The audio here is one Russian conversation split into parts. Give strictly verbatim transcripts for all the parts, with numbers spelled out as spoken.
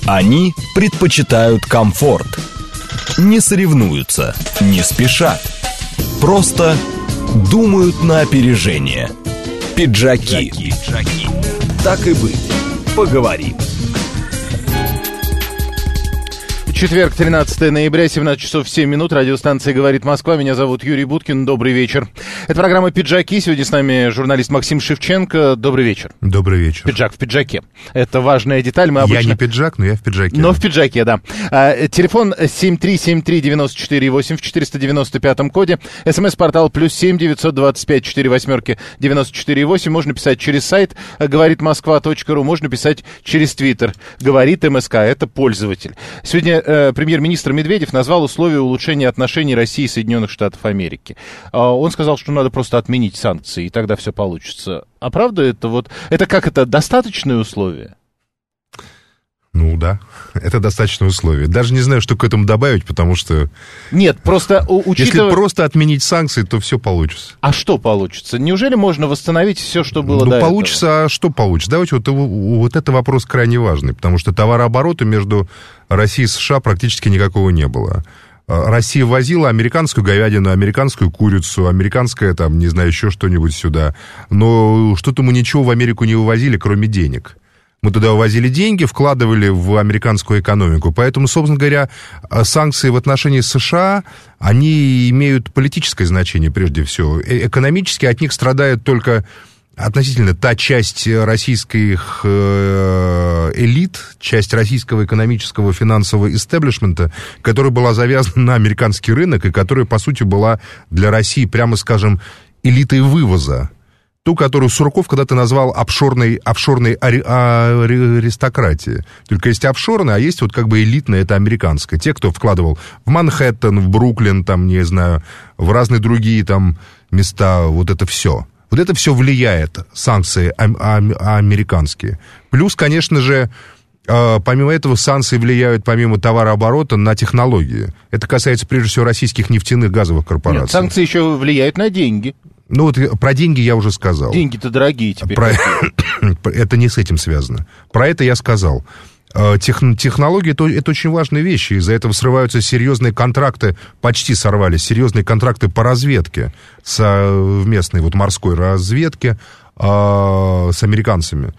Они предпочитают комфорт. Не соревнуются, не спешат. Просто думают на опережение. Пиджаки. Пиджаки. Так и быть. Поговорим. Четверг, тринадцатое ноября, семнадцать часов семь минут. Радиостанция «Говорит Москва». Меня зовут Юрий Буткин. Добрый вечер. Это программа «Пиджаки». Сегодня с нами журналист Максим Шевченко. Добрый вечер. Добрый вечер. Пиджак в пиджаке. Это важная деталь. Мы обычно... Я не пиджак, но я в пиджаке. Но в пиджаке, да. А, телефон семь три семь три девять четыре восемь в четыреста девяносто пятом коде. СМС-портал плюс семь девятьсот двадцать пять четыре восьмерки девяносто четыре восемь. Можно писать через сайт говорит москва точка ру. Можно писать через твиттер. Говорит МСК. Это пользователь. Сегодня премьер-министр Медведев назвал условия улучшения отношений России и Соединенных Штатов Америки. Он сказал, что надо просто отменить санкции, и тогда все получится. А правда это вот... Это как это, достаточные условия? Ну да, это достаточное условие. Даже не знаю, что к этому добавить, потому что... Нет, просто учитывая... Если просто отменить санкции, то все получится. А что получится? Неужели можно восстановить все, что было ну, до получится, этого? А что получится? Давайте, вот, вот это вопрос крайне важный, потому что товарооборота между Россией и США практически никакого не было. Россия возила американскую говядину, американскую курицу, американское, там, не знаю, еще что-нибудь сюда. Но что-то мы ничего в Америку не вывозили, кроме денег. Мы туда увозили деньги, вкладывали в американскую экономику. Поэтому, собственно говоря, санкции в отношении США, они имеют политическое значение прежде всего. Экономически от них страдает только относительно та часть российских элит, часть российского экономического финансового истеблишмента, которая была завязана на американский рынок и которая, по сути, была для России, прямо скажем, элитой вывоза. Ту, которую Сурков когда-то назвал офшорной, офшорной ари, аристократией. Только есть офшорная, а есть вот как бы элитная, это американская. Те, кто вкладывал в Манхэттен, в Бруклин, там, не знаю, в разные другие там места, вот это все. Вот это все влияет, санкции а, а, американские. Плюс, конечно же, помимо этого, санкции влияют, помимо товарооборота, на технологии. Это касается, прежде всего, российских нефтяных газовых корпораций. Нет, санкции еще влияют на деньги. Ну вот про деньги я уже сказал. Деньги-то дорогие теперь. Про... это не с этим связано. Про это я сказал. Тех... Технологии это, это очень важные вещи. Из-за этого срываются серьезные контракты, почти сорвались, серьезные контракты по разведке, совместной вот морской разведке а, с американцами.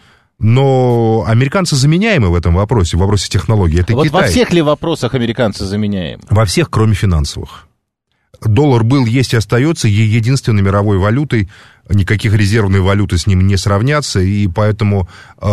Но американцы заменяемы в этом вопросе, в вопросе технологий. Это вот Китай. Во всех ли вопросах американцы заменяемы? Во всех, кроме финансовых. Доллар был, есть и остается единственной мировой валютой, никаких резервной валюты с ним не сравнятся, и поэтому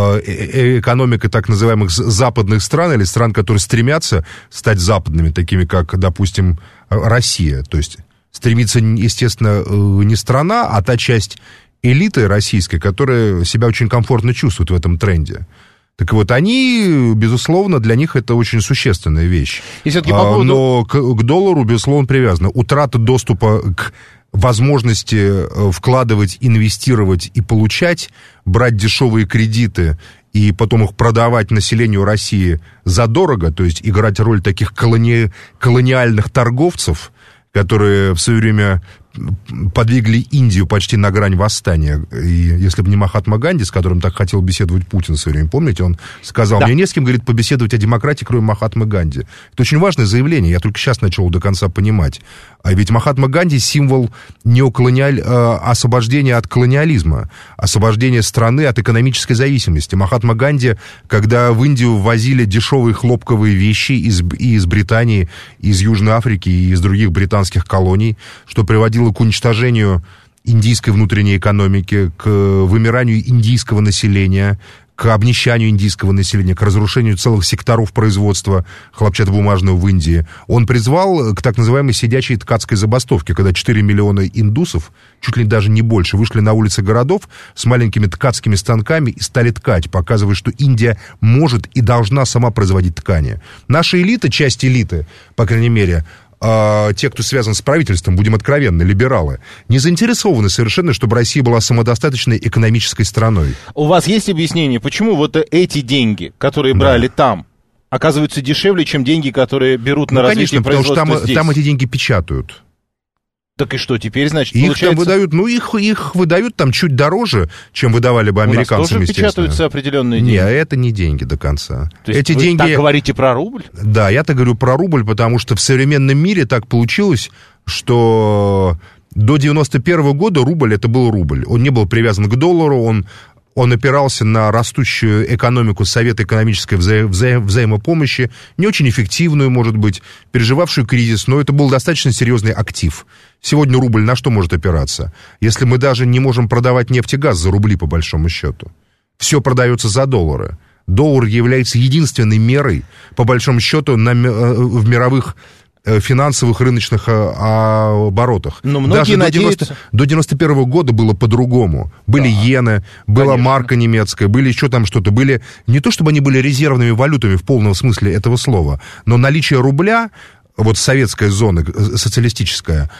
э, экономика так называемых западных стран, или стран, которые стремятся стать западными, такими как, допустим, Россия, то есть стремится, естественно, не страна, а та часть элиты российской, которая себя очень комфортно чувствует в этом тренде. Так вот, они, безусловно, для них это очень существенная вещь. И все-таки по поводу... Но к, к доллару, безусловно, привязана. Утрата доступа к возможности вкладывать, инвестировать и получать, брать дешевые кредиты и потом их продавать населению России задорого, то есть играть роль таких колони... колониальных торговцев, которые в свое время подвигли Индию почти на грань восстания. И если бы не Махатма Ганди, с которым так хотел беседовать Путин в свое время, помните, он сказал, да. Мне не с кем, говорит, побеседовать о демократии, кроме Махатмы Ганди. Это очень важное заявление, я только сейчас начал до конца понимать. А ведь Махатма Ганди символ неоколониаль... э, освобождения от колониализма, освобождения страны от экономической зависимости. Махатма Ганди, когда в Индию ввозили дешевые хлопковые вещи из, и из Британии, из Южной Африки и из других британских колоний, что приводило к уничтожению индийской внутренней экономики, к вымиранию индийского населения, к обнищанию индийского населения, к разрушению целых секторов производства хлопчатобумажного в Индии. Он призвал к так называемой сидячей ткацкой забастовке, когда четыре миллиона индусов, чуть ли даже не больше, вышли на улицы городов с маленькими ткацкими станками и стали ткать, показывая, что Индия может и должна сама производить ткани. Наша элита, часть элиты, по крайней мере, Uh, те, кто связан с правительством, будем откровенны, либералы, не заинтересованы совершенно, чтобы Россия была самодостаточной экономической страной. У вас есть объяснение, почему вот эти деньги, которые брали да. там, оказываются дешевле, чем деньги, которые берут на ну, развитие конечно, производства потому что там, здесь? там эти деньги печатают. Так и что теперь, значит, их получается... там выдают, ну, их, их выдают там чуть дороже, чем выдавали бы американцам, естественно. У нас тоже печатаются определенные деньги? Нет, это не деньги до конца. То есть Эти вы деньги... так говорите про рубль? Да, я-то говорю про рубль, потому что в современном мире так получилось, что до девяносто первого года рубль — это был рубль. Он не был привязан к доллару, он... Он опирался на растущую экономику Совета экономической вза- вза- взаимопомощи, не очень эффективную, может быть, переживавшую кризис, но это был достаточно серьезный актив. Сегодня рубль на что может опираться? Если мы даже не можем продавать нефть и газ за рубли, по большому счету. Все продается за доллары. Доллар является единственной мерой, по большому счету, на, в мировых финансовых рыночных оборотах. Но многие Даже надеются... до, до девяносто первого года было по-другому. Были да, иены, была конечно. марка немецкая, были еще там что-то. Были не то, чтобы они были резервными валютами в полном смысле этого слова, но наличие рубля, вот советская зона, социалистическая,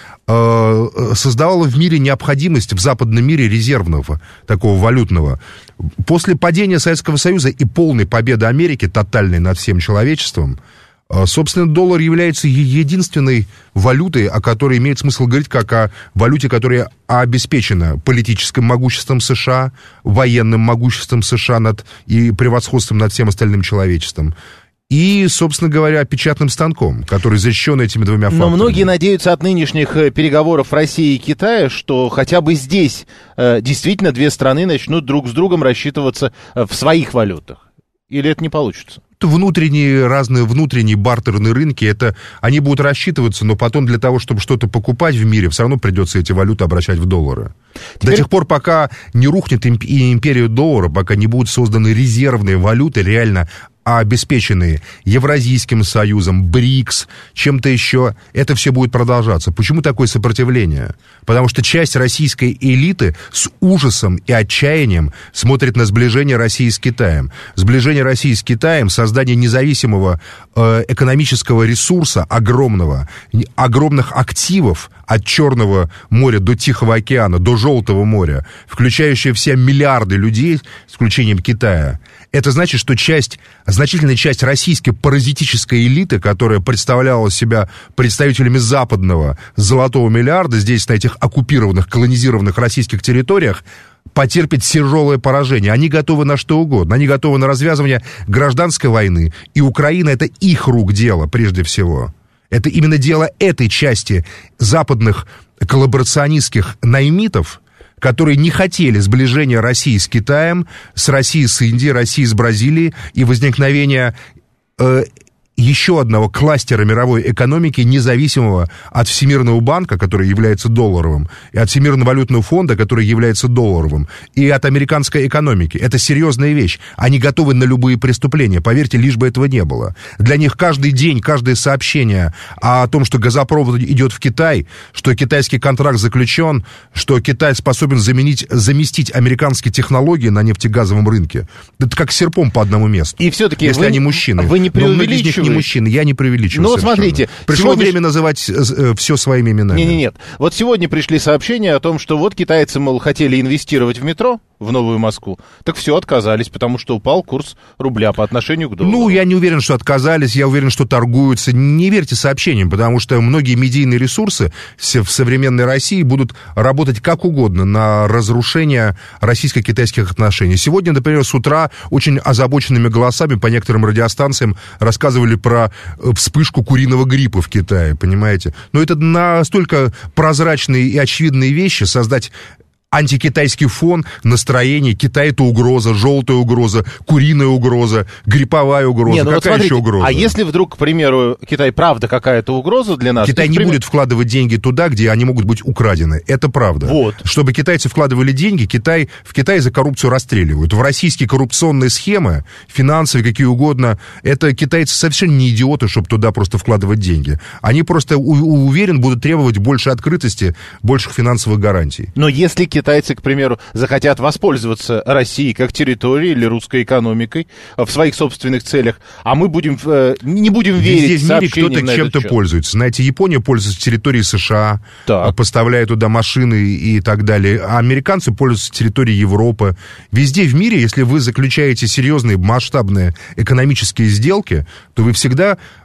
создавала в мире необходимость в западном мире резервного, такого валютного. После падения Советского Союза и полной победы Америки, тотальной над всем человечеством, собственно, доллар является единственной валютой, о которой имеет смысл говорить, как о валюте, которая обеспечена политическим могуществом США, военным могуществом США над, и превосходством над всем остальным человечеством. И, собственно говоря, печатным станком, который защищен этими двумя факторами. Но многие надеются от нынешних переговоров России и Китая, что хотя бы здесь э, действительно две страны начнут друг с другом рассчитываться в своих валютах. Или это не получится? Внутренние, разные внутренние бартерные рынки, это, они будут рассчитываться, но потом для того, чтобы что-то покупать в мире, все равно придется эти валюты обращать в доллары. Теперь... До тех пор, пока не рухнет имп- империя доллара, пока не будут созданы резервные валюты, реально обеспеченные Евразийским союзом, БРИКС, чем-то еще, это все будет продолжаться. Почему такое сопротивление? Потому что часть российской элиты с ужасом и отчаянием смотрит на сближение России с Китаем. Сближение России с Китаем, создание независимого э, экономического ресурса огромного, огромных активов от Черного моря до Тихого океана, до Желтого моря, включающие все миллиарды людей, с исключением Китая. Это значит, что часть, значительная часть российской паразитической элиты, которая представляла себя представителями западного золотого миллиарда здесь, на этих оккупированных, колонизированных российских территориях, потерпит тяжелое поражение. Они готовы на что угодно. Они готовы на развязывание гражданской войны. И Украина — это их рук дело, прежде всего. Это именно дело этой части западных коллаборационистских наймитов, которые не хотели сближения России с Китаем, с Россией с Индией, Россией с Бразилией и возникновения э, еще одного кластера мировой экономики, независимого от Всемирного банка, который является долларовым, и от Всемирного валютного фонда, который является долларовым, и от американской экономики. Это серьезная вещь. Они готовы на любые преступления, поверьте, лишь бы этого не было. Для них каждый день, каждое сообщение о том, что газопровод идет в Китай, что китайский контракт заключен, что Китай способен заменить, заместить американские технологии на нефтегазовом рынке, это как серпом по одному месту. И все-таки если вы, они мужчины. Вы не преувеличиваете. Мужчины, я не преувеличиваю. Ну вот смотрите. Пришло сегодня... время называть э, все своими именами. Нет, нет, нет. Вот сегодня пришли сообщения о том, что вот китайцы, мол, хотели инвестировать в метро, в Новую Москву, так все, отказались, потому что упал курс рубля по отношению к доллару. Ну, я не уверен, что отказались, я уверен, что торгуются. Не верьте сообщениям, потому что многие медийные ресурсы в современной России будут работать как угодно на разрушение российско-китайских отношений. Сегодня, например, с утра очень озабоченными голосами по некоторым радиостанциям рассказывали про вспышку куриного гриппа в Китае, понимаете? Но это настолько прозрачные и очевидные вещи, создать антикитайский фон, настроение, Китай — это угроза, желтая угроза, куриная угроза, грипповая угроза. Не, ну какая вот смотрите, еще угроза? А если вдруг, к примеру, Китай правда какая-то угроза для нас? Китай не пример... будет вкладывать деньги туда, где они могут быть украдены. Это правда. Вот. Чтобы китайцы вкладывали деньги, Китай, в Китае за коррупцию расстреливают. В российские коррупционные схемы, финансовые, какие угодно, это китайцы совершенно не идиоты, чтобы туда просто вкладывать деньги. Они просто, у, уверен, будут требовать больше открытости, больших финансовых гарантий. Но если китайцы, к примеру, захотят воспользоваться Россией как территорией или русской экономикой в своих собственных целях, а мы будем, не будем верить сообщениям на этот счет. Везде в мире кто-то чем-то пользуется. Знаете, Япония пользуется территорией США, так. поставляя туда машины и так далее, а американцы пользуются территорией Европы. Везде в мире, если вы заключаете серьезные масштабные экономические сделки, то вы всегда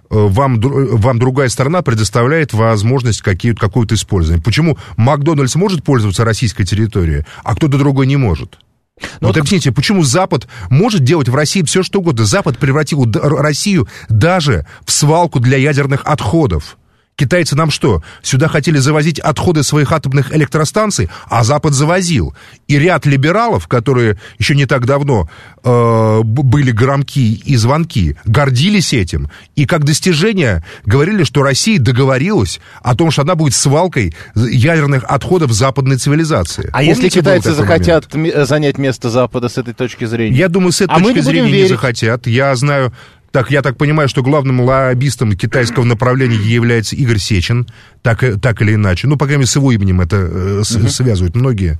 вам, вам другая сторона предоставляет возможность какую-то использовать. Почему Макдональдс может пользоваться российской территорией, а кто-то другой не может? Ну, вот объясните, почему Запад может делать в России все, что угодно? Запад превратил Россию даже в свалку для ядерных отходов. Китайцы нам что, сюда хотели завозить отходы своих атомных электростанций, а Запад завозил. И ряд либералов, которые еще не так давно э, были громки и звонки, гордились этим. И как достижение говорили, что Россия договорилась о том, что она будет свалкой ядерных отходов западной цивилизации. А Помните, если китайцы захотят момент? занять место Запада с этой точки зрения? Я думаю, с этой а точки зрения не захотят. Я знаю... Так, я так понимаю, что главным лоббистом китайского направления является Игорь Сечин, так, так или иначе. Ну, по крайней мере, с его именем это э, uh-huh. связывают многие.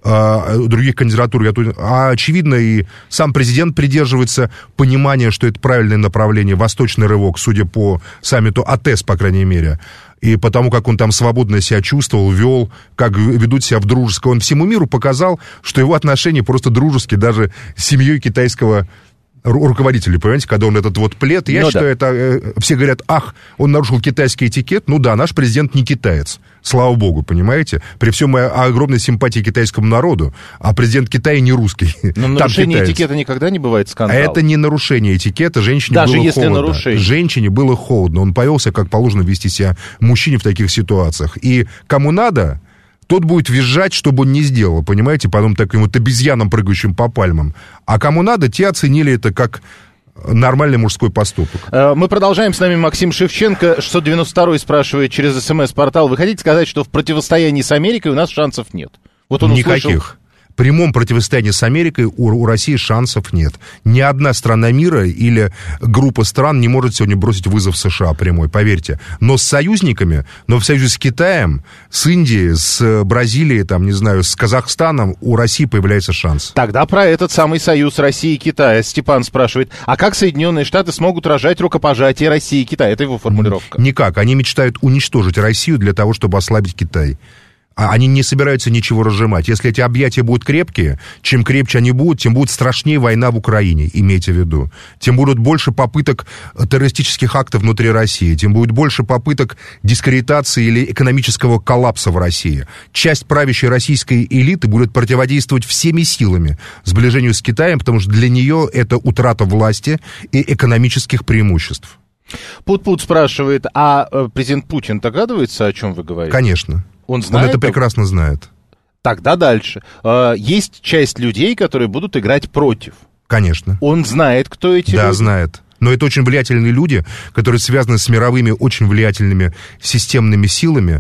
А, других кандидатур. Я тут... А, очевидно, и сам президент придерживается понимания, что это правильное направление, восточный рывок, судя по саммиту АТЭС, по крайней мере. И потому, как он там свободно себя чувствовал, вел, как ведут себя в дружеском. Он всему миру показал, что его отношения просто дружеские, даже с семьей китайского руководителей, понимаете, когда он этот вот плед, я ну, считаю, да. это, э, все говорят, ах, он нарушил китайский этикет, ну да, наш президент не китаец, слава богу, понимаете, при всем моей огромной симпатии к китайскому народу, а президент Китая не русский. Но нарушение китаец. этикета никогда не бывает скандалом. Это не нарушение этикета, женщине Даже было если холодно. Нарушение. Женщине было холодно, он повелся, как положено вести себя мужчине в таких ситуациях, и кому надо... Тот будет визжать, чтобы он не сделал, понимаете, потом таким вот обезьянам, прыгающим по пальмам. А кому надо, те оценили это как нормальный мужской поступок. Мы продолжаем. С нами Максим Шевченко. шестьсот девяносто второй спрашивает через СМС-портал. Вы хотите сказать, что в противостоянии с Америкой у нас шансов нет? Вот он Никаких. Услышал... В прямом противостоянии с Америкой у, у России шансов нет. Ни одна страна мира или группа стран не может сегодня бросить вызов США прямой, поверьте. Но с союзниками, но в союзе с Китаем, с Индией, с Бразилией, там, не знаю, с Казахстаном у России появляется шанс. Тогда про этот самый союз России и Китая Степан спрашивает, а как Соединенные Штаты смогут рожать рукопожатие России и Китая? Это его формулировка. Никак. Они мечтают уничтожить Россию для того, чтобы ослабить Китай. Они не собираются ничего разжимать. Если эти объятия будут крепкие, чем крепче они будут, тем будет страшнее война в Украине, имейте в виду. Тем будут больше попыток террористических актов внутри России, тем будет больше попыток дискредитации или экономического коллапса в России. Часть правящей российской элиты будет противодействовать всеми силами сближению с Китаем, потому что для нее это утрата власти и экономических преимуществ. Пут-Пут спрашивает, а президент Путин догадывается, о чем вы говорите? Конечно. Он знает? Он это прекрасно знает. Тогда дальше. Есть часть людей, которые будут играть против. Конечно. Он знает, кто эти да, люди? Да, знает. Но это очень влиятельные люди, которые связаны с мировыми очень влиятельными системными силами,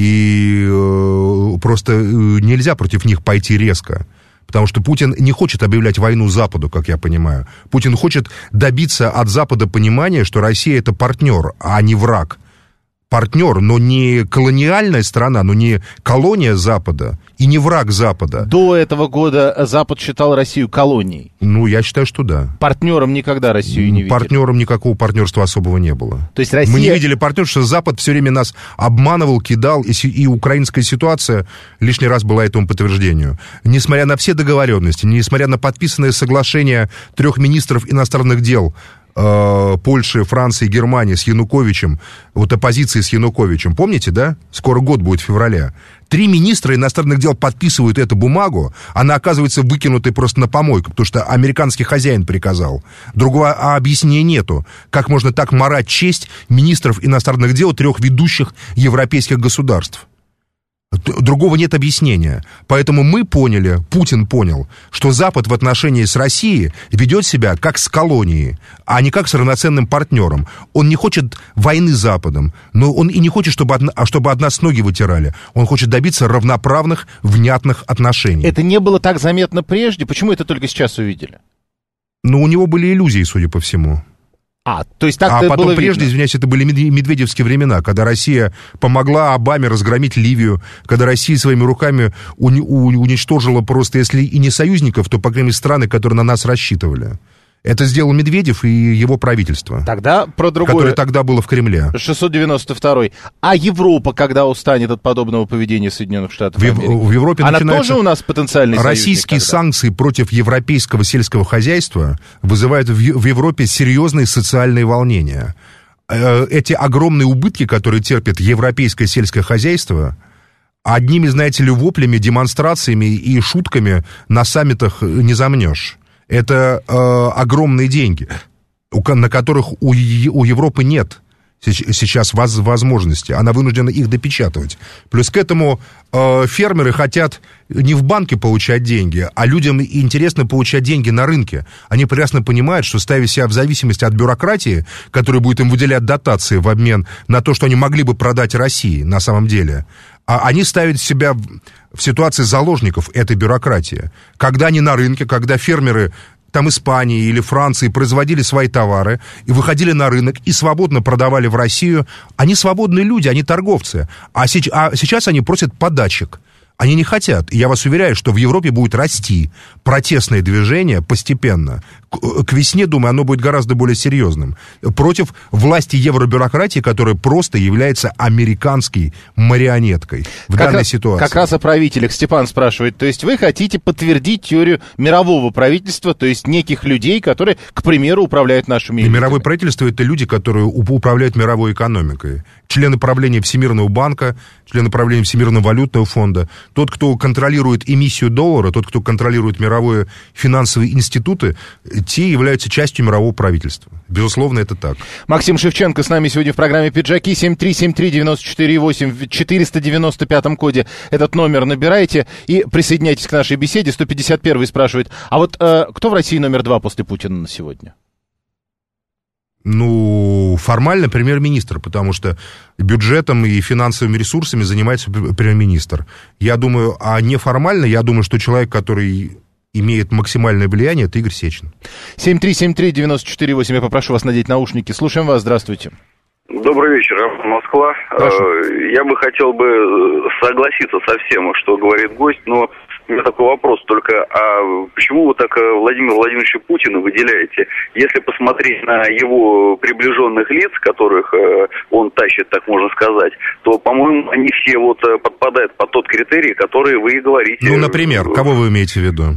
и э, просто нельзя против них пойти резко. Потому что Путин не хочет объявлять войну Западу, как я понимаю. Путин хочет добиться от Запада понимания, что Россия — это партнер, а не враг. Партнер, но не колониальная страна, но не колония Запада и не враг Запада. До этого года Запад считал Россию колонией. Ну, я считаю, что да. Партнером никогда Россию не видели. Партнером никакого партнерства особого не было. То есть Россия... Мы не видели партнерства, что Запад все время нас обманывал, кидал, и, и украинская ситуация лишний раз была этому подтверждению. Несмотря на все договоренности, несмотря на подписанное соглашение трех министров иностранных дел Польши, Франции, Германии с Януковичем, вот оппозиции с Януковичем, помните, да? Скоро год будет в феврале. Три министра иностранных дел подписывают эту бумагу, она оказывается выкинутой просто на помойку, потому что американский хозяин приказал. Другого объяснения нету. Как можно так марать честь министров иностранных дел трех ведущих европейских государств? Другого нет объяснения. Поэтому мы поняли, Путин понял, что Запад в отношении с Россией ведет себя как с колонией, а не как с равноценным партнером. Он не хочет войны с Западом, но он и не хочет, чтобы, одна, чтобы от нас ноги вытирали. Он хочет добиться равноправных, внятных отношений. Это не было так заметно прежде? Почему это только сейчас увидели? Ну, у него были иллюзии, судя по всему. А, то есть так а потом было прежде, видно. извиняюсь, это были медведевские времена, когда Россия помогла Обаме разгромить Ливию, когда Россия своими руками уни- уничтожила просто, если и не союзников, то, по крайней мере, страны, которые на нас рассчитывали. Это сделал Медведев и его правительство. Тогда про другое. Которое тогда было в Кремле. шестьсот девяносто второй. А Европа, когда устанет от подобного поведения Соединенных Штатов в, Америки? В Европе Она тоже у нас потенциальный союзник? Российские тогда? санкции против европейского сельского хозяйства вызывают в, в Европе серьезные социальные волнения. эти огромные убытки, которые терпит европейское сельское хозяйство, одними, знаете ли, воплями, демонстрациями и шутками на саммитах не замнешь. Это э, огромные деньги, на которых у, у Европы нет сейчас возможности. Она вынуждена их допечатывать. Плюс к этому э, фермеры хотят не в банке получать деньги, а людям интересно получать деньги на рынке. Они прекрасно понимают, что ставя себя в зависимости от бюрократии, которая будет им выделять дотации в обмен на то, что они могли бы продать России на самом деле, а они ставят себя в ситуации заложников этой бюрократии. Когда они на рынке, когда фермеры там Испании или Франции производили свои товары и выходили на рынок и свободно продавали в Россию, они свободные люди, они торговцы. А, сеч- а сейчас они просят подачек. Они не хотят. И я вас уверяю, что в Европе будет расти протестное движение постепенно. К, к весне, думаю, оно будет гораздо более серьезным. Против власти евробюрократии, которая просто является американской марионеткой в как данной раз, ситуации. Как раз о правителях Степан спрашивает. То есть вы хотите подтвердить теорию мирового правительства, то есть неких людей, которые, к примеру, управляют нашими элитами? И мировое правительство — это люди, которые управляют мировой экономикой. Члены правления Всемирного банка, члены правления Всемирного валютного фонда. Тот, кто контролирует эмиссию доллара, тот, кто контролирует мировые финансовые институты, те являются частью мирового правительства. Безусловно, это так. Максим Шевченко с нами сегодня в программе «Пиджаки». семь три семь три девять четыре восемь в четыреста девяносто пятом коде этот номер набирайте и присоединяйтесь к нашей беседе. сто пятьдесят первый спрашивает, а вот э, кто в России номер два после Путина на сегодня? Ну, формально премьер-министр, потому что бюджетом и финансовыми ресурсами занимается премьер-министр. Я думаю, а неформально, я думаю, что человек, который имеет максимальное влияние, это Игорь Сечин. семь три семь три девять четыре восемь, я попрошу вас надеть наушники. Слушаем вас, здравствуйте. Добрый вечер, Москва. Прошу. Я бы хотел бы согласиться со всем, что говорит гость, но у меня такой вопрос только, а почему вы так Владимира Владимировича Путина выделяете? Если посмотреть на его приближенных лиц, которых он тащит, так можно сказать, то, по-моему, они все вот подпадают под тот критерий, который вы и говорите. Ну, например, кого вы имеете в виду?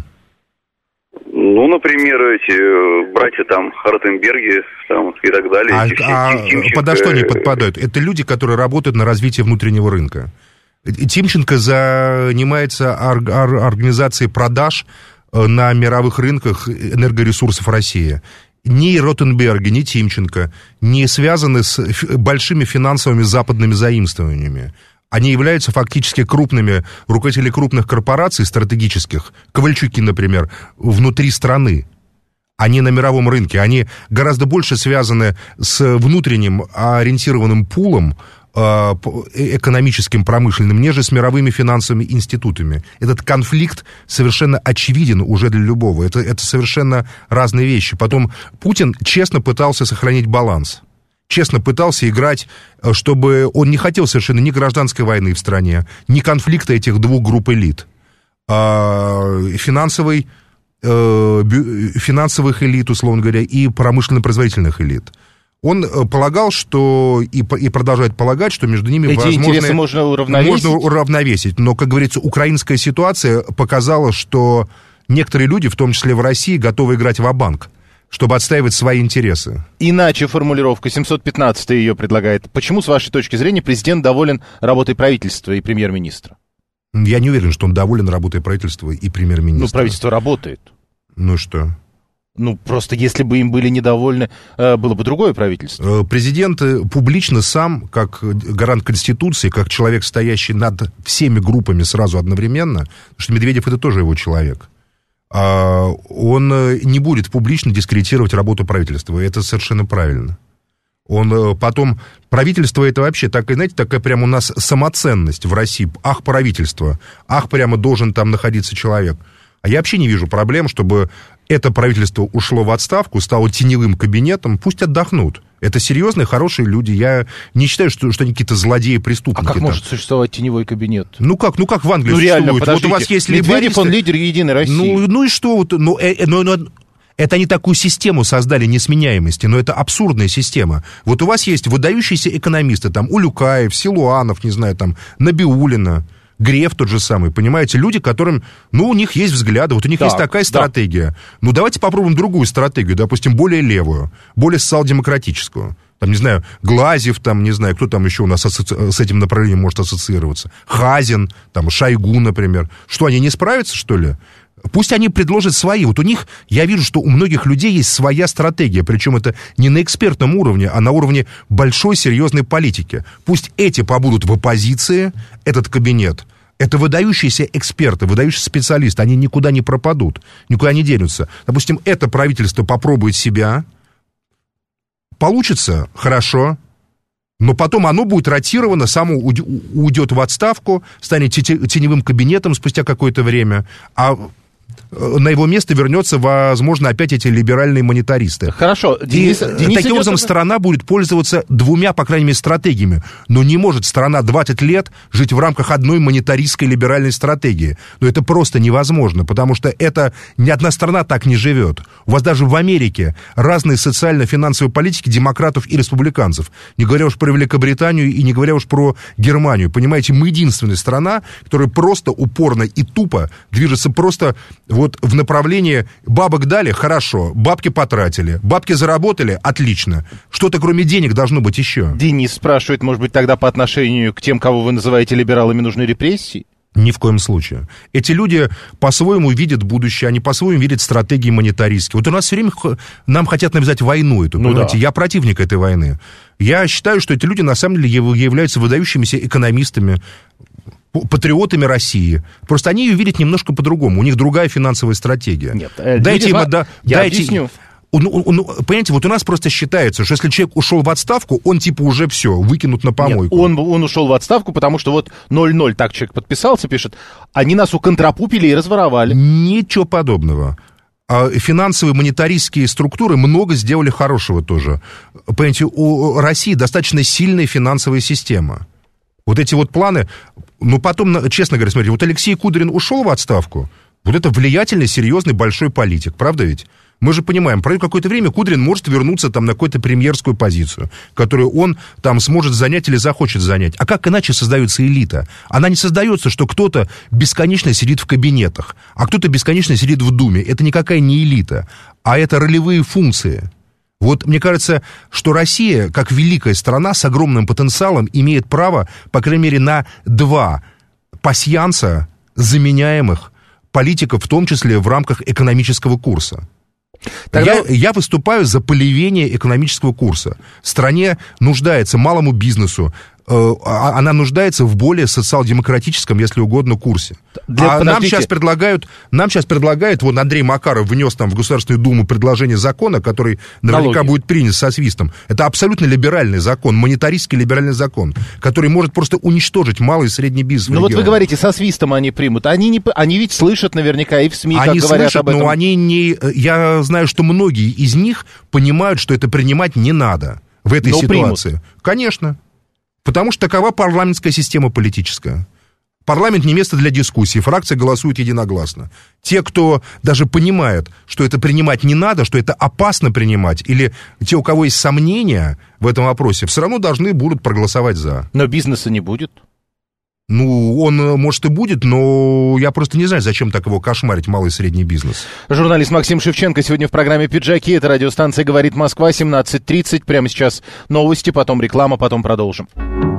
Ну, например, эти братья там Ротенберги там, и так далее. А, эти все, а Тимченко... подо что они подпадают? Это люди, которые работают на развитие внутреннего рынка. Тимченко занимается ор- ор- организацией продаж на мировых рынках энергоресурсов России. Ни Ротенберги, ни Тимченко не связаны с большими финансовыми западными заимствованиями. Они являются фактически крупными, руководители крупных корпораций стратегических, Ковальчуки, например, внутри страны. Они на мировом рынке, они гораздо больше связаны с внутренним ориентированным пулом, экономическим, промышленным, нежели с мировыми финансовыми институтами. Этот конфликт совершенно очевиден уже для любого. Это, это совершенно разные вещи. Потом Путин честно пытался сохранить баланс. Честно пытался играть, чтобы он не хотел совершенно ни гражданской войны в стране, ни конфликта этих двух групп элит. Финансовой, финансовых элит, условно говоря, и промышленно-производительных элит. Он полагал, что и, и продолжает полагать, что между ними эти возможно, интересы можно уравновесить. можно уравновесить. Но, как говорится, украинская ситуация показала, что некоторые люди, в том числе в России, готовы играть ва-банк, чтобы отстаивать свои интересы. Иначе формулировка, семьсот пятнадцатый ее предлагает. Почему, с вашей точки зрения, президент доволен работой правительства и премьер-министра? Я не уверен, что он доволен работой правительства и премьер-министра. Ну, правительство работает. Ну что? Ну, просто если бы им были недовольны, было бы другое правительство. Президент публично сам, как гарант Конституции, как человек, стоящий над всеми группами сразу одновременно, потому что Медведев — это тоже его человек, он не будет публично дискредитировать работу правительства. Это совершенно правильно. Он потом... Правительство — это вообще, так, знаете, такая прямо у нас самоценность в России. Ах, правительство. Ах, прямо должен там находиться человек. А я вообще не вижу проблем, чтобы это правительство ушло в отставку, стало теневым кабинетом. Пусть отдохнут. Это серьезные, хорошие люди. Я не считаю, что, что они какие-то злодеи, преступники. А как там. может существовать теневой кабинет? Ну как, ну как в Англии ну, существует? реально, подождите. Вот у вас есть Медведев, лейбористы... он лидер Единой России. Ну, ну и что? Вот, ну, э, э, ну, ну, это они такую систему создали несменяемости, но это абсурдная система. Вот у вас есть выдающиеся экономисты, там, Улюкаев, Силуанов, не знаю, там, Набиуллина, Греф тот же самый, понимаете, люди, которым, ну, у них есть взгляды, вот у них так, есть такая стратегия. Да. Ну, давайте попробуем другую стратегию, допустим, более левую, более социал-демократическую. Там, не знаю, Глазьев, там, не знаю, кто там еще у нас асоци... с этим направлением может ассоциироваться. Хазин, там, Шойгу, например. Что, они не справятся, что ли? Пусть они предложат свои. Вот у них, я вижу, что у многих людей есть своя стратегия. Причем это не на экспертном уровне, а на уровне большой серьезной политики. Пусть эти побудут в оппозиции, этот кабинет. Это выдающиеся эксперты, выдающиеся специалисты. Они никуда не пропадут, никуда не денутся. Допустим, это правительство попробует себя. Получится? Хорошо. Но потом оно будет ротировано, само уйдет в отставку, станет теневым кабинетом спустя какое-то время, а на его место вернется, возможно, опять эти либеральные монетаристы. Хорошо. Денис, и Денис таким образом, страна будет пользоваться двумя, по крайней мере, стратегиями. Но не может страна двадцать лет жить в рамках одной монетаристской либеральной стратегии. Но это просто невозможно, потому что это ни одна страна так не живет. У вас даже в Америке разные социально-финансовые политики демократов и республиканцев. Не говоря уж про Великобританию и не говоря уж про Германию. Понимаете, мы единственная страна, которая просто упорно и тупо движется просто... Вот в направлении бабок дали, хорошо, бабки потратили, бабки заработали, отлично. Что-то кроме денег должно быть еще. Денис спрашивает, может быть, тогда по отношению к тем, кого вы называете либералами, нужны репрессии? Ни в коем случае. Эти люди по-своему видят будущее, они по-своему видят стратегии монетаристские. Вот у нас все время нам хотят навязать войну эту, ну понимаете? Да. Я противник этой войны. Я считаю, что эти люди на самом деле являются выдающимися экономистами, патриотами России. Просто они ее видят немножко по-другому. У них другая финансовая стратегия. Нет, дайте им... Да, я дайте... объясню. Он, он, он, понимаете, вот у нас просто считается, что если человек ушел в отставку, он типа уже все, выкинут на помойку. Нет, он, он ушел в отставку, потому что вот ноль ноль, так человек подписался, пишет, они нас уконтрапупили и разворовали. Ничего подобного. Финансовые, монетаристские структуры много сделали хорошего тоже. Понимаете, у России достаточно сильная финансовая система. Вот эти вот планы, ну потом, честно говоря, смотрите, вот Алексей Кудрин ушел в отставку, вот это влиятельный, серьезный, большой политик, правда ведь? Мы же понимаем, пройдет какое-то время, Кудрин может вернуться там на какую-то премьерскую позицию, которую он там сможет занять или захочет занять. А как иначе создается элита? Она не создается, что кто-то бесконечно сидит в кабинетах, а кто-то бесконечно сидит в Думе. Это никакая не элита, а это ролевые функции. Вот мне кажется, что Россия, как великая страна с огромным потенциалом, имеет право, по крайней мере, на два пасьянса заменяемых политиков, в том числе в рамках экономического курса. Тогда... Я, я выступаю за полевение экономического курса. Стране нуждается, малому бизнесу, э, она нуждается в более социал-демократическом, если угодно, курсе. Для, а нам сейчас предлагают, нам сейчас предлагают, вот Андрей Макаров внес там в Государственную Думу предложение закона, который наверняка Налоги. будет принят со свистом. Это абсолютно либеральный закон, монетаристский либеральный закон, который может просто уничтожить малый и средний бизнес. Ну вот вы говорите, со свистом они примут. Они, не, они ведь слышат наверняка и в СМИ, они как говорят слышат, об этом. Но они не... Я знаю, что многие из них понимают, что это принимать не надо в этой но ситуации. Примут. Конечно. Потому что такова парламентская система политическая. Парламент не место для дискуссий, фракция голосует единогласно. Те, кто даже понимает, что это принимать не надо, что это опасно принимать, или те, у кого есть сомнения в этом вопросе, все равно должны будут проголосовать за. Но бизнеса не будет? Ну, он, может, и будет, но я просто не знаю, зачем так его кошмарить, малый и средний бизнес. Журналист Максим Шевченко сегодня в программе «Пиджаки». Это радиостанция «Говорит Москва», семнадцать тридцать. Прямо сейчас новости, потом реклама, потом продолжим.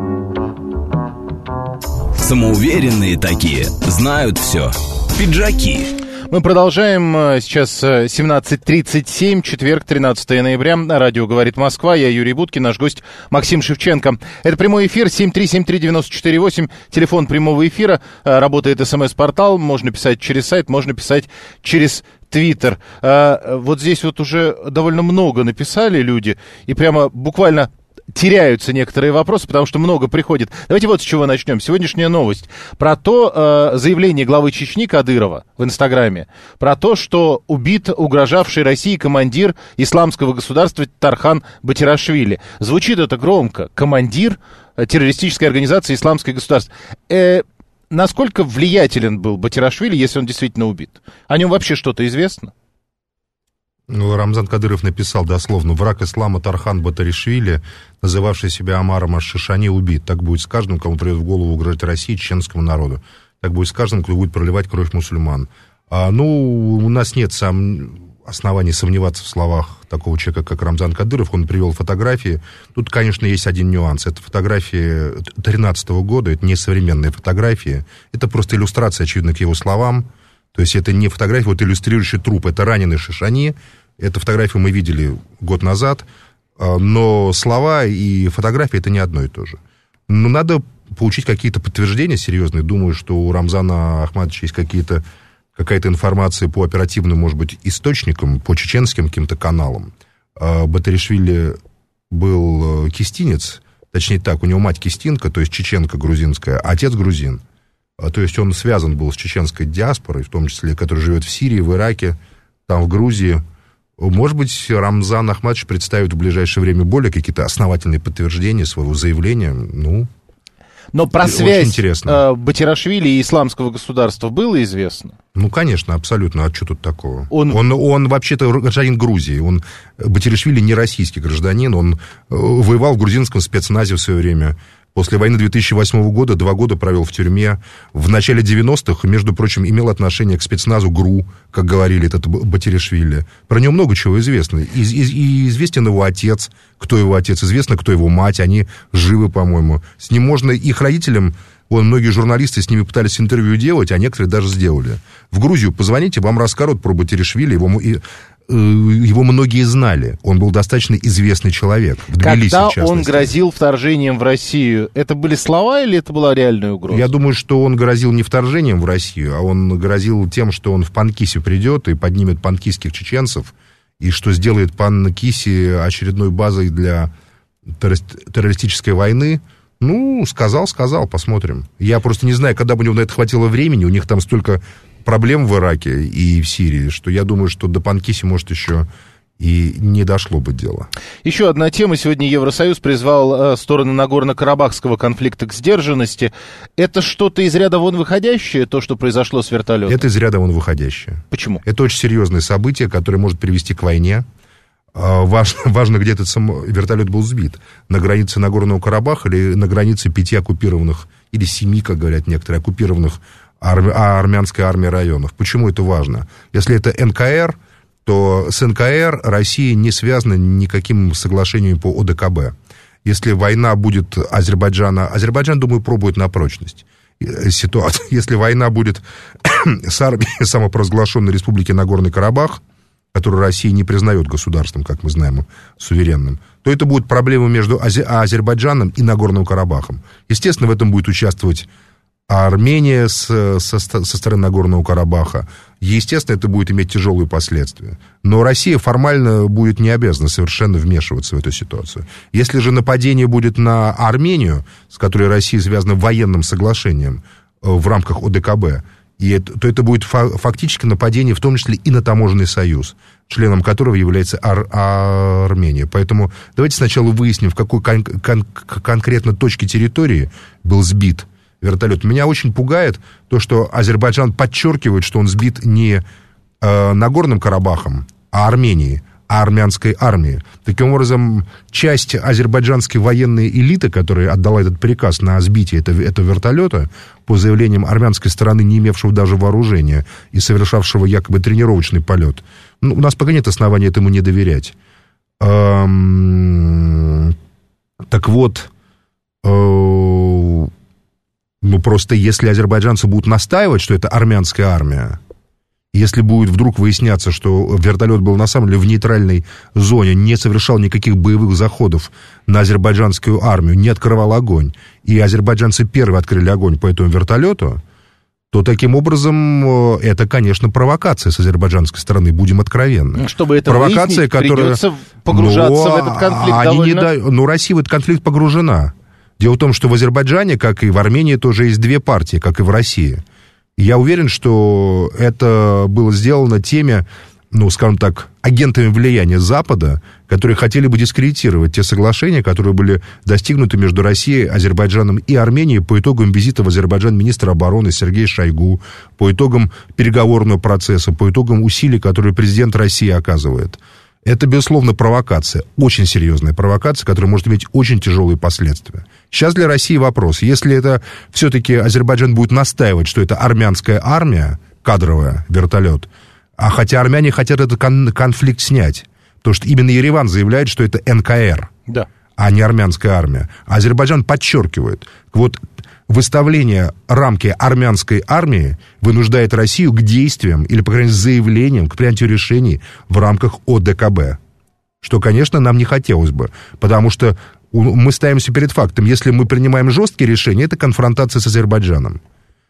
Самоуверенные такие, знают все. Пиджаки. Мы продолжаем. Сейчас семнадцать тридцать семь, четверг, тринадцатое ноября. Радио «Говорит Москва». Я Юрий Буткин, наш гость Максим Шевченко. Это прямой эфир семь три семь три девять четыре восемь. Телефон прямого эфира. Работает СМС-портал. Можно писать через сайт, можно писать через Твиттер. Вот здесь вот уже довольно много написали люди. И прямо буквально... теряются некоторые вопросы, потому что много приходит. Давайте вот с чего начнем. Сегодняшняя новость про то, э, заявление главы Чечни Кадырова в Инстаграме, про то, что убит угрожавший России командир исламского государства Тархан Батирашвили. Звучит это громко. Командир террористической организации «Исламское государство». Э, насколько влиятелен был Батирашвили, если он действительно убит? О нем вообще что-то известно? Ну, Рамзан Кадыров написал дословно: враг ислама Тархан Батирашвили, называвший себя Омаром аш-Шишани, убит. Так будет с каждым, кому придет в голову угрожать России и чеченскому народу. Так будет с каждым, кто будет проливать кровь мусульман. А, ну, у нас нет сам... оснований сомневаться в словах такого человека, как Рамзан Кадыров. Он привел фотографии. Тут, конечно, есть один нюанс. Это фотографии две тысячи тринадцатого года, это не современные фотографии. Это просто иллюстрация, очевидно, к его словам. То есть это не фотография, вот иллюстрирующий труп. Это раненый Шишани. Эту фотографию мы видели год назад. Но слова и фотографии — это не одно и то же. Но надо получить какие-то подтверждения серьезные. Думаю, что у Рамзана Ахматовича есть какие-то какая-то информация по оперативным, может быть, источникам, по чеченским каким-то каналам. Батаришвили был кистинец, точнее так, у него мать кистинка, то есть чеченка грузинская, а отец грузин. То есть он связан был с чеченской диаспорой, в том числе, которая живет в Сирии, в Ираке, там, в Грузии. Может быть, Рамзан Ахматович представит в ближайшее время более какие-то основательные подтверждения своего заявления, ну... Но про связь э, Батирашвили и исламского государства было известно? Ну, конечно, абсолютно. А что тут такого? Он, он, он вообще-то гражданин Грузии. Он, Батирашвили не российский гражданин. Он воевал в грузинском спецназе в свое время. После войны две тысячи восьмого года два года провел в тюрьме. В начале девяностых, между прочим, имел отношение к спецназу ГРУ, как говорили, этот Батирашвили. Про него много чего известно. И, и, и известен его отец, кто его отец, известно, кто его мать. Они живы, по-моему. С ним можно, их родителям, вон, многие журналисты с ними пытались интервью делать, а некоторые даже сделали. В Грузию позвоните, вам расскажут про Батирашвили, его... И, его многие знали. Он был достаточно известный человек. В Тбилиси, когда он грозил вторжением в Россию, это были слова или это была реальная угроза? Я думаю, что он грозил не вторжением в Россию, а он грозил тем, что он в Панкисе придет и поднимет панкисских чеченцев, и что сделает Панкиси очередной базой для террористической войны. Ну, сказал, сказал, посмотрим. Я просто не знаю, когда бы у него на это хватило времени, у них там столько проблем в Ираке и в Сирии, что я думаю, что до Панкиси, может, еще и не дошло бы дело. Еще одна тема. Сегодня Евросоюз призвал э, стороны Нагорно-Карабахского конфликта к сдержанности. Это что-то из ряда вон выходящее, то, что произошло с вертолетом? Это из ряда вон выходящее. Почему? Это очень серьезное событие, которое может привести к войне. Э, важно, важно, где этот сам вертолет был сбит. На границе Нагорного Карабаха или на границе пяти оккупированных, или семи, как говорят некоторые, оккупированных Ар... армянской армии районов. Почему это важно? Если это эн ка эр, то с эн ка эр Россия не связана никаким соглашением по о дэ ка бэ. Если война будет Азербайджана... Азербайджан, думаю, пробует на прочность ситуацию. Если война будет с армией самопровозглашенной республики Нагорный Карабах, которую Россия не признает государством, как мы знаем, суверенным, то это будет проблема между Ази... Азербайджаном и Нагорным Карабахом. Естественно, в этом будет участвовать Армения с, со, со стороны Нагорного Карабаха. Естественно, это будет иметь тяжелые последствия. Но Россия формально будет не обязана совершенно вмешиваться в эту ситуацию. Если же нападение будет на Армению, с которой Россия связана военным соглашением в рамках о дэ ка бэ, и это, то это будет фа- фактически нападение в том числе и на таможенный союз, членом которого является Ар- Армения. Поэтому давайте сначала выясним, в какой кон- кон- конкретно точке территории был сбит вертолет. Меня очень пугает то, что Азербайджан подчеркивает, что он сбит не э, Нагорным Карабахом, а Арменией, а армянской армией. Таким образом, часть азербайджанской военной элиты, которая отдала этот приказ на сбитие этого, этого вертолета, по заявлениям армянской стороны, не имевшего даже вооружения и совершавшего якобы тренировочный полет, ну, у нас пока нет оснований этому не доверять. Эм, так вот, э, ну, просто если азербайджанцы будут настаивать, что это армянская армия, если будет вдруг выясняться, что вертолет был на самом деле в нейтральной зоне, не совершал никаких боевых заходов на азербайджанскую армию, не открывал огонь, и азербайджанцы первые открыли огонь по этому вертолету, то таким образом это, конечно, провокация с азербайджанской стороны, будем откровенны. Чтобы это провокация, выяснить, которая... придется погружаться но, в этот конфликт они довольно... не да... Ну, Россия в этот конфликт погружена. Дело в том, что в Азербайджане, как и в Армении, тоже есть две партии, как и в России. Я уверен, что это было сделано теми, ну, скажем так, агентами влияния Запада, которые хотели бы дискредитировать те соглашения, которые были достигнуты между Россией, Азербайджаном и Арменией по итогам визита в Азербайджан министра обороны Сергея Шойгу, по итогам переговорного процесса, по итогам усилий, которые президент России оказывает. Это, безусловно, провокация, очень серьезная провокация, которая может иметь очень тяжелые последствия. Сейчас для России вопрос. Если это все-таки Азербайджан будет настаивать, что это армянская армия, кадровая, вертолет, А хотя армяне хотят этот кон- конфликт снять. Потому что именно Ереван заявляет, что это эн ка эр, да. а не армянская армия. Азербайджан подчеркивает. Вот выставление рамки армянской армии вынуждает Россию к действиям, или, по крайней мере, заявлениям, к принятию решений в рамках о дэ ка бэ. Что, конечно, нам не хотелось бы. Потому что мы ставимся перед фактом. Если мы принимаем жесткие решения, это конфронтация с Азербайджаном.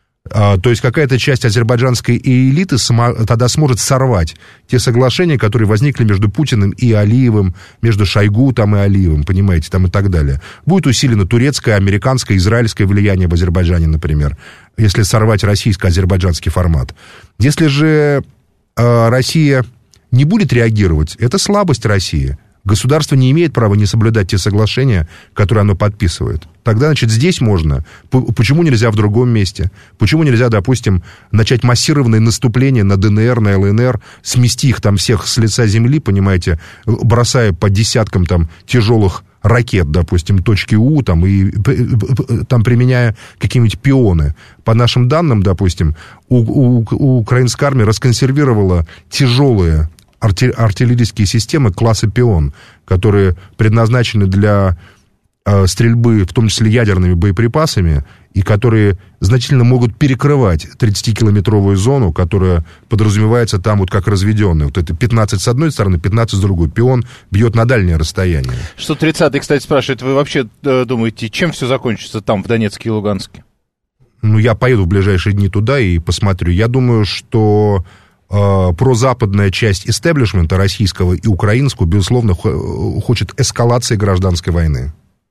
А, то есть какая-то часть азербайджанской элиты сама, тогда сможет сорвать те соглашения, которые возникли между Путиным и Алиевым, между Шойгу там и Алиевым, понимаете, там и так далее. Будет усилено турецкое, американское, израильское влияние в Азербайджане, например, если сорвать российско-азербайджанский формат. Если же э, Россия не будет реагировать, это слабость России. Государство не имеет права не соблюдать те соглашения, которые оно подписывает. Тогда, значит, здесь можно. Почему нельзя в другом месте? Почему нельзя, допустим, начать массированное наступление на дэ эн эр, на эл эн эр, смести их там всех с лица земли, понимаете, бросая по десяткам там тяжелых ракет, допустим, точки У, там, и там применяя какие-нибудь пионы. По нашим данным, допустим, у, у, у украинской армии расконсервировала тяжелые артиллерийские системы класса «Пион», которые предназначены для э, стрельбы, в том числе ядерными боеприпасами, и которые значительно могут перекрывать тридцатикилометровую зону, которая подразумевается там вот как разведенная. Вот это пятнадцать с одной стороны, пятнадцать с другой. «Пион» бьет на дальнее расстояние. сто тридцатый, кстати, спрашивает, вы вообще э, думаете, чем все закончится там, в Донецке и Луганске? Ну, я поеду в ближайшие дни туда и посмотрю. Я думаю, что прозападная часть истеблишмента российского и украинского, безусловно, хочет эскалации гражданской войны.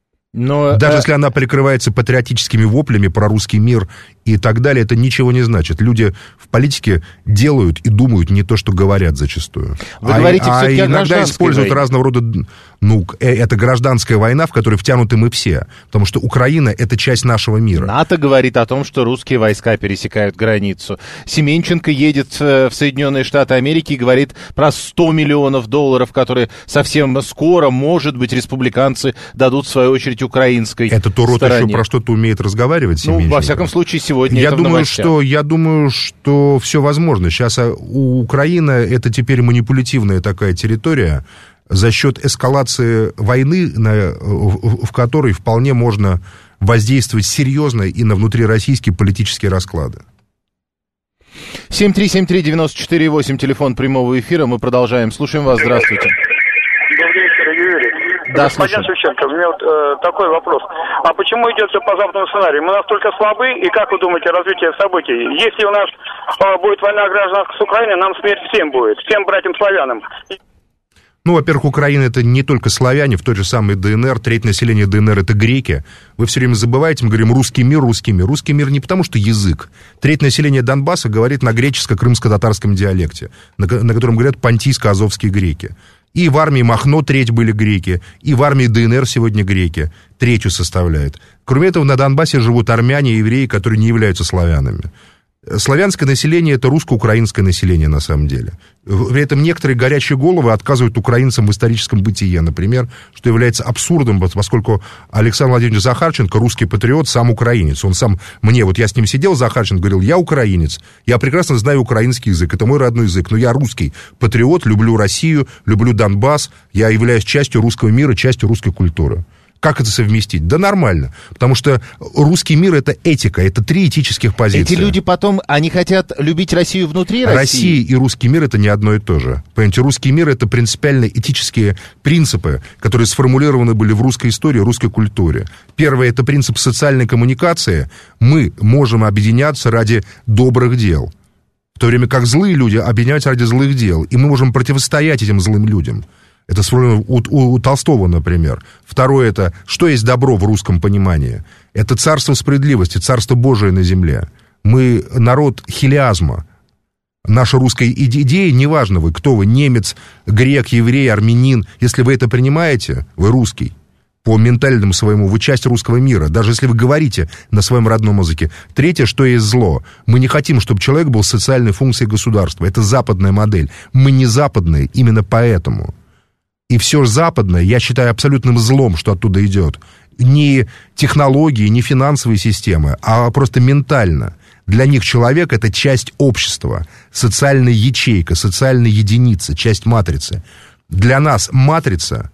Но, Даже а... если она прикрывается патриотическими воплями про русский мир и так далее, это ничего не значит. Люди в политике делают и думают не то, что говорят зачастую. Вы а говорите а все-таки иногда используют войне. Разного рода... Ну, это гражданская война, в которой втянуты мы все. Потому что Украина — это часть нашего мира. НАТО говорит о том, что русские войска пересекают границу. Семенченко едет в Соединенные Штаты Америки и говорит про сто миллионов долларов, которые совсем скоро, может быть, республиканцы дадут, в свою очередь, украинской это то рот стороне. Еще про что-то умеет разговаривать, Семенченко. Ну, во всяком случае, сегодня я это думаю, в новостях. что Я думаю, что все возможно. Сейчас у Украины это теперь манипулятивная такая территория, за счет эскалации войны, на, в, в которой вполне можно воздействовать серьезно и на внутрироссийские политические расклады. семь три семь три девяносто четыре восемь, телефон прямого эфира. Мы продолжаем. Слушаем вас. Здравствуйте. Добрый вечер, Юрий. Да, Господин слушаю. Шевченко, у меня вот э, такой вопрос. А почему идет все по западному сценарию? Мы настолько слабы, и как вы думаете, развитие событий? Если у нас э, будет война гражданская с Украиной, нам смерть всем будет, всем братьям-славянам. Ну, во-первых, Украина — это не только славяне, в той же самой дэ эн эр, треть населения дэ эн эр — это греки. Вы все время забываете, мы говорим «русский мир», «русский мир». Русский мир не потому, что язык. Треть населения Донбасса говорит на греческо-крымско-татарском диалекте, на, на котором говорят понтийско-азовские греки. И в армии Махно треть были греки, и в армии дэ эн эр сегодня греки. Третью составляют. Кроме этого, на Донбассе живут армяне и евреи, которые не являются славянами. Славянское население — это русско-украинское население, на самом деле. При этом некоторые горячие головы отказывают украинцам в историческом бытие, например, что является абсурдом, поскольку Александр Владимирович Захарченко, русский патриот, сам украинец. Он сам мне, вот я с ним сидел, Захарченко говорил: я украинец, я прекрасно знаю украинский язык, это мой родной язык, но я русский патриот, люблю Россию, люблю Донбасс, я являюсь частью русского мира, частью русской культуры. Как это совместить? Да нормально. Потому что русский мир — это этика, это три этических позиции. Эти люди потом, они хотят любить Россию внутри России? Россия и русский мир — это не одно и то же. Понимаете, русский мир — это принципиально этические принципы, которые сформулированы были в русской истории, русской культуре. Первое — это принцип социальной коммуникации. Мы можем объединяться ради добрых дел, в то время как злые люди объединяются ради злых дел. И мы можем противостоять этим злым людям. Это сформулировано у, у, у Толстого, например. Второе — это что есть добро в русском понимании? Это царство справедливости, царство Божие на земле. Мы народ хилиазма. Наша русская идея, неважно вы, кто вы, немец, грек, еврей, армянин, если вы это принимаете, вы русский. По ментальному своему, вы часть русского мира, даже если вы говорите на своем родном языке. Третье, что есть зло. Мы не хотим, чтобы человек был социальной функцией государства. Это западная модель. Мы не западные, именно поэтому. И все западное, я считаю абсолютным злом, что оттуда идет. Не технологии, не финансовые системы, а просто ментально. Для них человек — это часть общества, социальная ячейка, социальная единица, часть матрицы. Для нас матрица,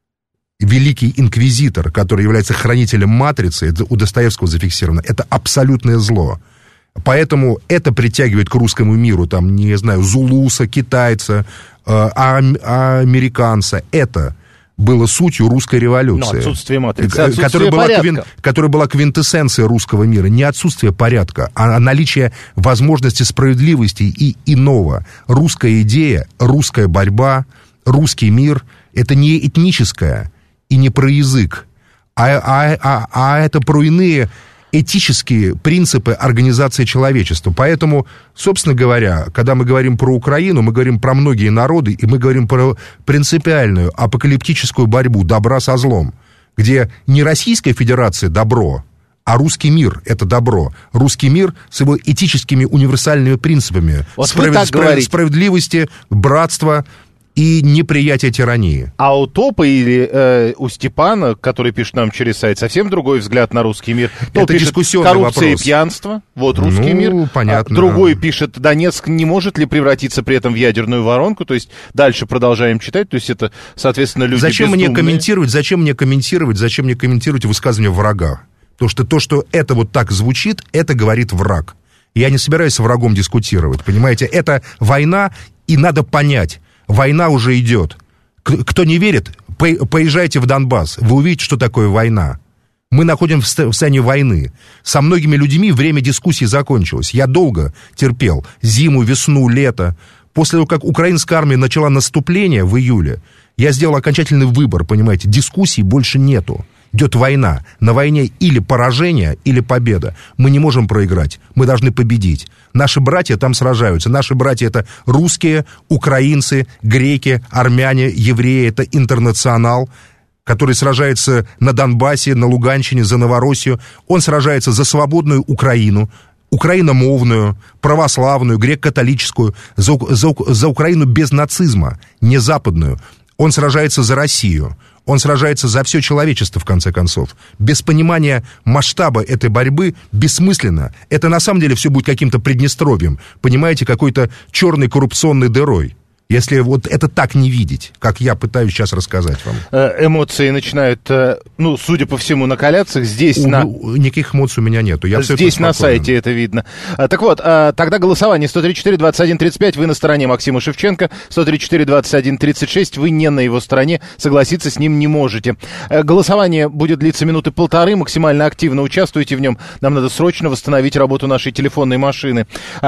великий инквизитор, который является хранителем матрицы, это у Достоевского зафиксировано, это абсолютное зло. Поэтому это притягивает к русскому миру, там, не знаю, зулуса, китайца, э, а, а, американца. Это было сутью русской революции. Но отсутствие матрицы, отсутствие которая была, порядка. квин, которая была квинтэссенцией русского мира. Не отсутствие порядка, а наличие возможности справедливости и иного. Русская идея, русская борьба, русский мир — это не этническое и не про язык, а, а, а, а это про иные этические принципы организации человечества. Поэтому, собственно говоря, когда мы говорим про Украину, мы говорим про многие народы, и мы говорим про принципиальную апокалиптическую борьбу добра со злом, где не Российская Федерация добро, а русский мир — это добро. Русский мир с его этическими универсальными принципами. Вот справед... вы так говорите. Справедливости, братства и неприятие тирании. А у Топа или э, у Степана, который пишет нам через сайт, совсем другой взгляд на русский мир. Топ Это пишет дискуссионный коррупция вопрос. И пьянство. Вот русский ну, мир. понятно. А другой пишет, Донецк не может ли превратиться при этом в ядерную воронку. То есть дальше продолжаем читать. То есть это, соответственно, люди Зачем бездумные. мне комментировать, зачем мне комментировать, зачем мне комментировать высказывания врага? Потому что то, что это вот так звучит, это говорит враг. Я не собираюсь с врагом дискутировать, понимаете? Это война, и надо понять, война уже идет. Кто не верит, поезжайте в Донбасс, вы увидите, что такое война. Мы находимся в состоянии войны. Со многими людьми время дискуссий закончилось. Я долго терпел зиму, весну, лето. После того, как украинская армия начала наступление в июле, я сделал окончательный выбор, понимаете, дискуссий больше нету. Идет война. На войне или поражение, или победа. Мы не можем проиграть. Мы должны победить. Наши братья там сражаются. Наши братья — это русские, украинцы, греки, армяне, евреи. Это интернационал, который сражается на Донбассе, на Луганщине, за Новороссию. Он сражается за свободную Украину, украиномовную, православную, греко-католическую, за, за, за Украину без нацизма, не западную. Он сражается за Россию. Он сражается за все человечество, в конце концов. Без понимания масштаба этой борьбы бессмысленно. Это на самом деле все будет каким-то Приднестровьем. Понимаете, какой-то черной коррупционной дырой. Если вот это так не видеть, как я пытаюсь сейчас рассказать вам. Эмоции начинают, ну, судя по всему, накаляться. Здесь у, на... Никаких эмоций у меня нету. Я Здесь на сайте это видно. Так вот, тогда голосование сто тридцать четыре двадцать один тридцать пять. Вы на стороне Максима Шевченко. сто тридцать четыре двадцать один тридцать шесть. Вы не на его стороне. Согласиться с ним не можете. Голосование будет длиться минуты полторы. Максимально активно участвуйте в нем. Нам надо срочно восстановить работу нашей телефонной машины.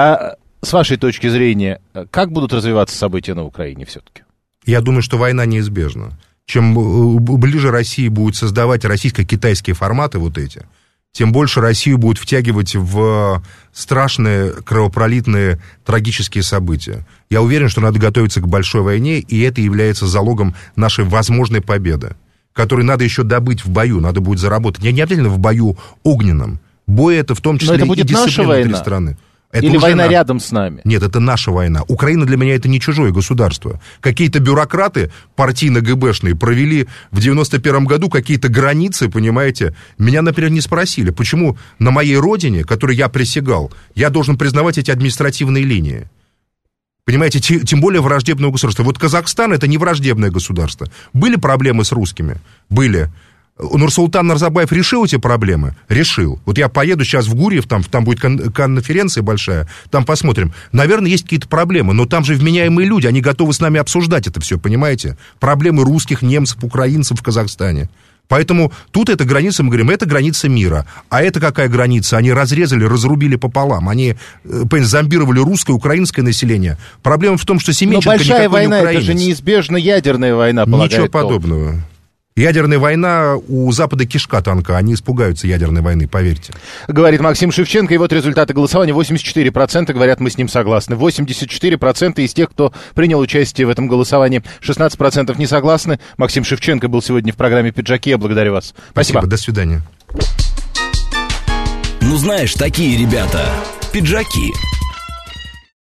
С вашей точки зрения, как будут развиваться события на Украине все-таки? Я думаю, что война неизбежна. Чем ближе Россия будет создавать российско-китайские форматы вот эти, тем больше Россию будут втягивать в страшные, кровопролитные, трагические события. Я уверен, что надо готовиться к большой войне, и это является залогом нашей возможной победы, которую надо еще добыть в бою, надо будет заработать. Не обязательно в бою огненном. Бой — это в том числе это будет и дисциплина внутри наша страны. Это Или война на... рядом с нами? Нет, это наша война. Украина для меня — это не чужое государство. Какие-то бюрократы партийно-ГБшные провели в девяносто первом году какие-то границы, понимаете. Меня, например, не спросили, почему на моей родине, которой я присягал, я должен признавать эти административные линии. Понимаете, тем более враждебного государства. Вот Казахстан — это не враждебное государство. Были проблемы с русскими? Были. Нурсултан Нарзабаев решил эти проблемы? Решил. Вот я поеду сейчас в Гурьев, там, там будет кон- конференция большая, там посмотрим. Наверное, есть какие-то проблемы, но там же вменяемые люди, они готовы с нами обсуждать это все, понимаете? Проблемы русских, немцев, украинцев в Казахстане. Поэтому тут эта граница, мы говорим, это граница мира. А это какая граница? Они разрезали, разрубили пополам. Они, понимаете, зомбировали русское, украинское население. Проблема в том, что Семенченко Но большая никакой война, не украинец. это же неизбежно ядерная война, полагает Ничего Топ. подобного. Ядерная война, у Запада кишка тонка, они испугаются ядерной войны, поверьте. Говорит Максим Шевченко, и вот результаты голосования. восемьдесят четыре процента говорят, мы с ним согласны. восемьдесят четыре процента из тех, кто принял участие в этом голосовании. шестнадцать процентов не согласны. Максим Шевченко был сегодня в программе «Пиджаки». Я благодарю вас. Спасибо. Спасибо, до свидания. Ну, знаешь, такие ребята, пиджаки.